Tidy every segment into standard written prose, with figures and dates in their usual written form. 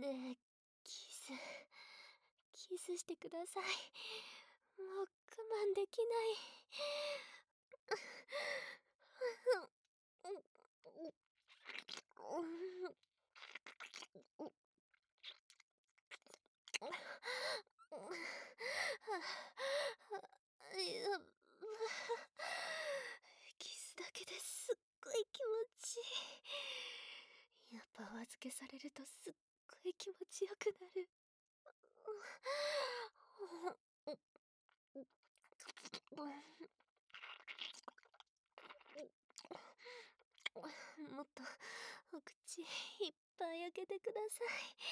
ねえ、キスしてください。もう我慢できない。いや、キスだけですっごい気持ちいい。やっぱお預けされるとすっごい気持ちよくなる。もっとお口いっぱい開けてくださ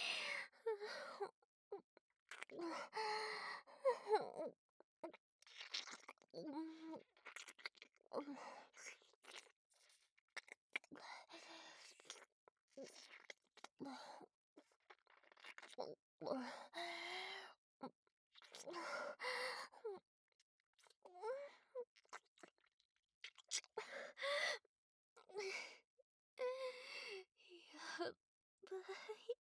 い。やっばい。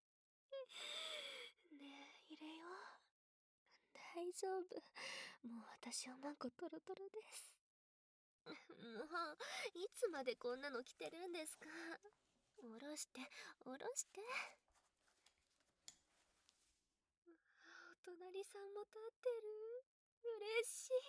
ねえ、入れよう。大丈夫。もう私はマンコトロトロです。もう、いつまでこんなの着てるんですか。下ろして、下ろして。お隣さんも立ってる。嬉しい。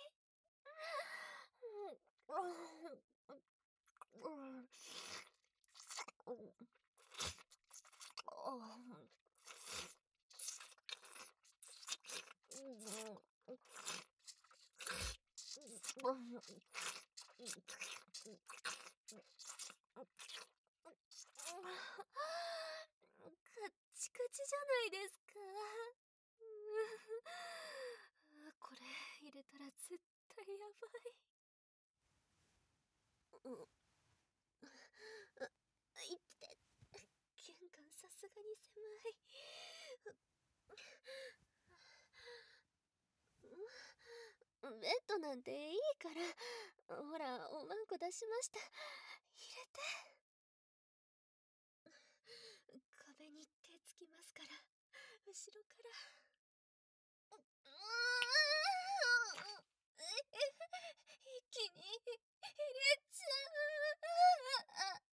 カッチカチじゃないですか。これ入れたら絶対やばい。いって、玄関さすがに狭い。ベッドなんていいから。ほら、おまんこ出しました。入れて。壁に手つきますから、後ろから。一気に入れちゃう。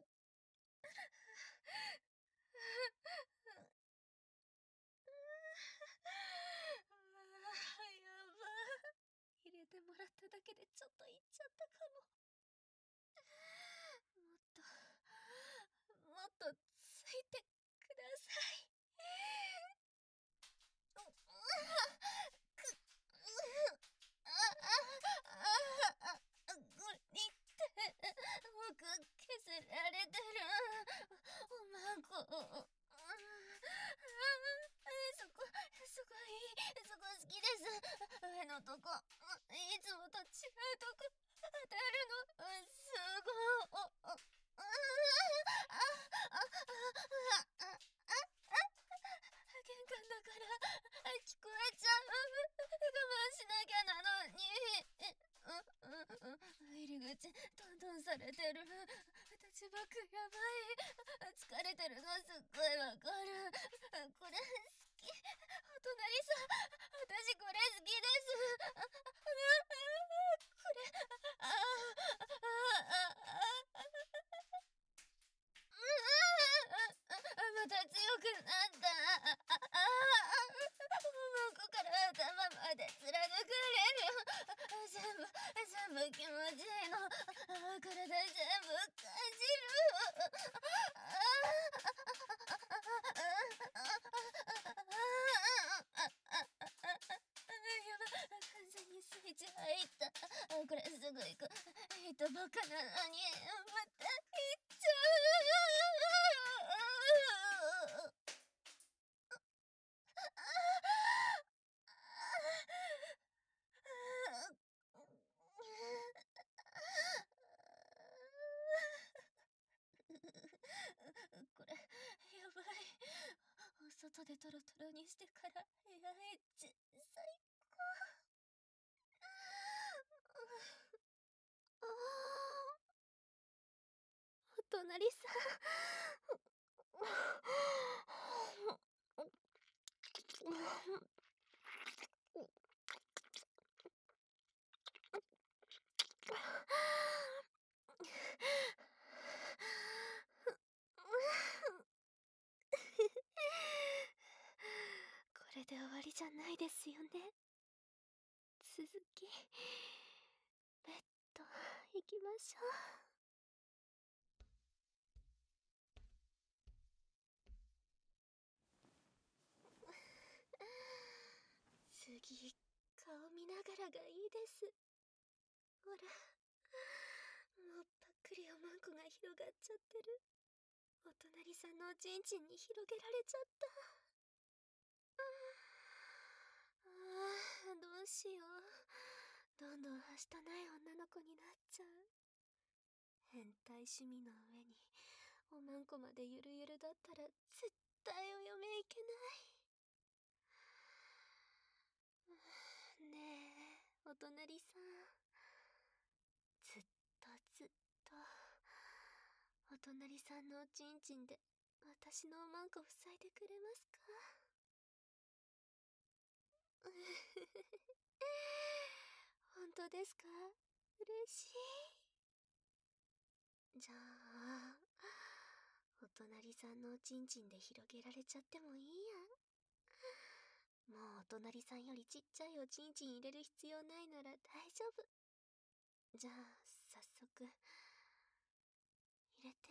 やば。入れてもらっただけでちょっといっちゃったかも。もっとついてください。グリって僕削られてる。おまんこ。そこいい。そこ好きです。上のとこ。いつもと違うとこ当たるの。すごい。玄関だから聞こえちゃう。我慢しなきゃなのに。入り口トントンされてる。私僕やばい。疲れてるのすっごいわかる。これ好き。お隣さん、私これ好きです。これ、また強くなった。ここから頭まで貫かれるよ。全部気持ちいいの。体全部感じる。やば、完全にスイッチ入った。これすぐ行く。人ばっかなのに、また行っちゃう。これ、やばい。お外でトロトロにしてからエアエッチ、最高。お隣さん。 ですよね。続き、ベッド行きましょう。次、顔見ながらがいいです。ほら、もうぱっくりおまんこが広がっちゃってる。お隣さんのおちんちんに広げられちゃった。どうしよう。どんどんはしたない女の子になっちゃう。変態趣味の上におまんこまでゆるゆるだったら絶対お嫁いけない。ねえ、お隣さん、ずっとずっとお隣さんのおちんちんで私のおまんこ塞いでくれますか？本当ですか？嬉しい。じゃあ、お隣さんのおちんちんで広げられちゃってもいいや。もうお隣さんよりちっちゃいおちんちん入れる必要ないなら大丈夫。じゃあ、早速、入れて。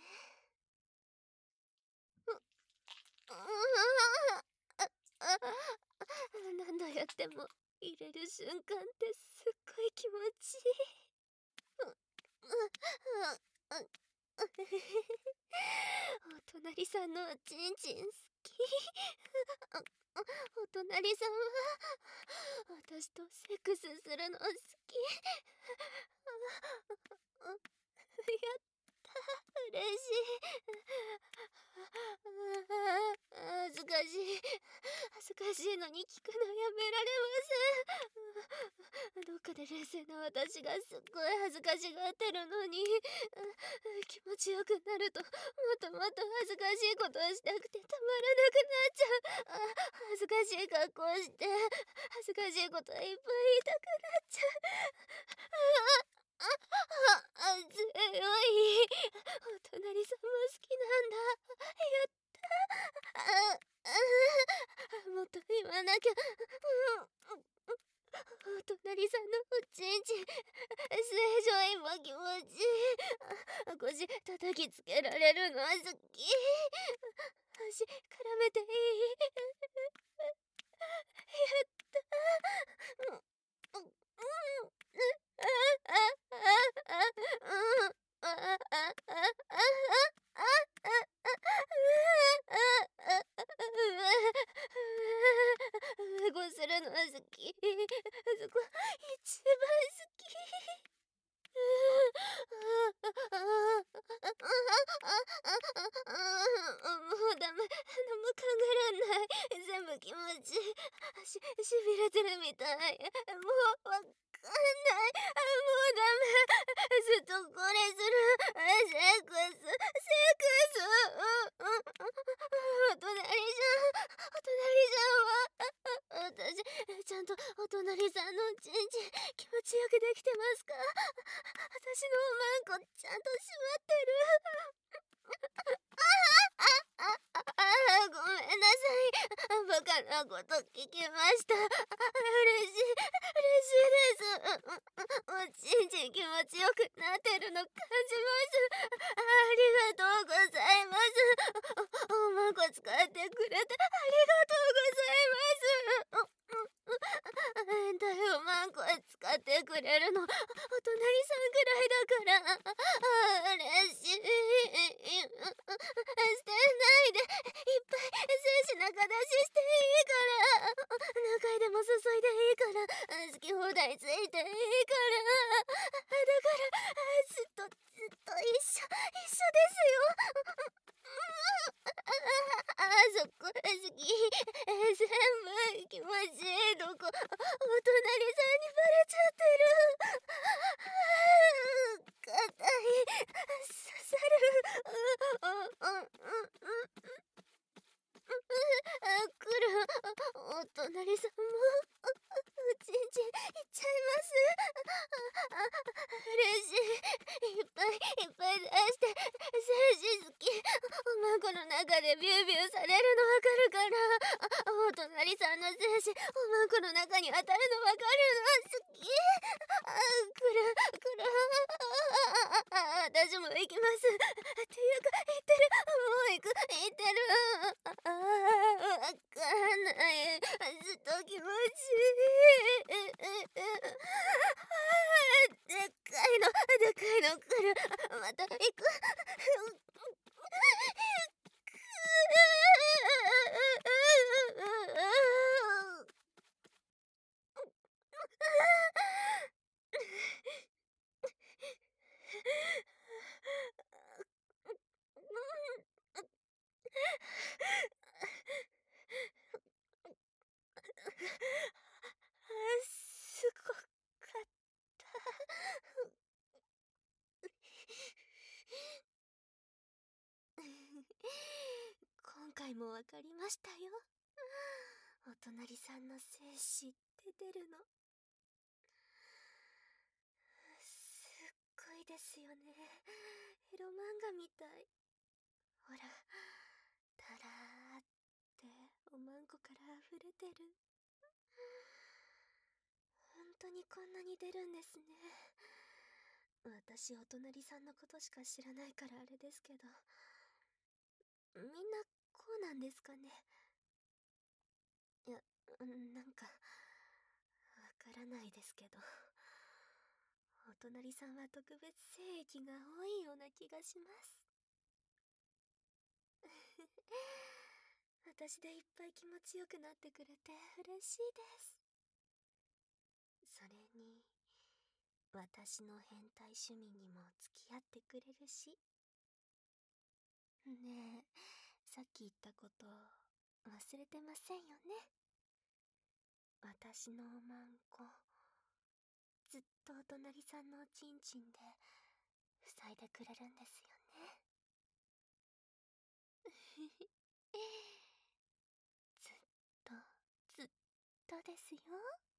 何度やっても入れる瞬間ってすっごい気持ちいい。お隣さんのおちんちん好き。お隣さんは私とセックスするの好き。やった嬉しい。恥ずかしい。恥ずかしいのに聞くのやめられません。どっかで冷静な私がすっごい恥ずかしがってるのに、気持ちよくなるともっともっと恥ずかしいことをしたくてたまらなくなっちゃう。恥ずかしい格好をして恥ずかしいこといっぱい言いたくなっちゃう。強い。お隣さんも好きなんだ。やった。もっと言わなきゃ。お隣さんのおちんちん、正常今気持ちいい。腰叩きつけられるのは好き。足絡めていい？やった。うんこするのは好き。そこ一番好き。もうダメ。何も考えらんない。全部気持ちいい。しびれてるみたい。もうわかんない。もうダメ。ずっとこれする。セックス。セックス。お隣さん。お隣さんは私、ちゃんとお隣さんのちんちん気持ちよくできてますか？私のおまんこちゃんと閉まってる？ごめんなさい。バカなこと聞きました。嬉しいです。おちんちん気持ちよくなってるの感じます。ありがとうございます。おまんこ使ってくれてありがとうございます。変態おまんこ使ってくれるのお隣さんぐらいだから。嬉しい。捨てないで。いっぱい精子中出ししていいから。何回でも注いでいいから。好き放題ついていいから。だからずっとずっと一緒ですよ。そこ好き。全部気持ちいいとこお隣さんにバレちゃってる。硬い。刺さる。来る。お隣さんもおちんちんいっちゃいます。嬉しい。いっぱいいっぱい出して精子好き。おまんこの中でビュービューされるのわかるから。お隣さんの精子おまんこの好き。私も行きます。っていうか、行ってる。もう行く。行ってる。わかんない。ずっと気持ちいい。でっかいの、でっかいの来る。また行く。すごかった。今回もわかりましたよ。お隣さんの精子って出るの。すっごいですよね。エロ漫画みたい。ほら、たらーっておまんこから溢れてる。本当にこんなに出るんですね。私お隣さんのことしか知らないからあれですけど、みんなこうなんですかね。いや、なんかわからないですけど、お隣さんは特別精液が多いような気がします。私でいっぱい気持ちよくなってくれて嬉しいです。それに私の変態趣味にも付き合ってくれるし。ねえ、さっき言ったこと忘れてませんよね。私のおまんこずっとお隣さんのおちんちんで塞いでくれるんですよね。ずっとずっとですよ。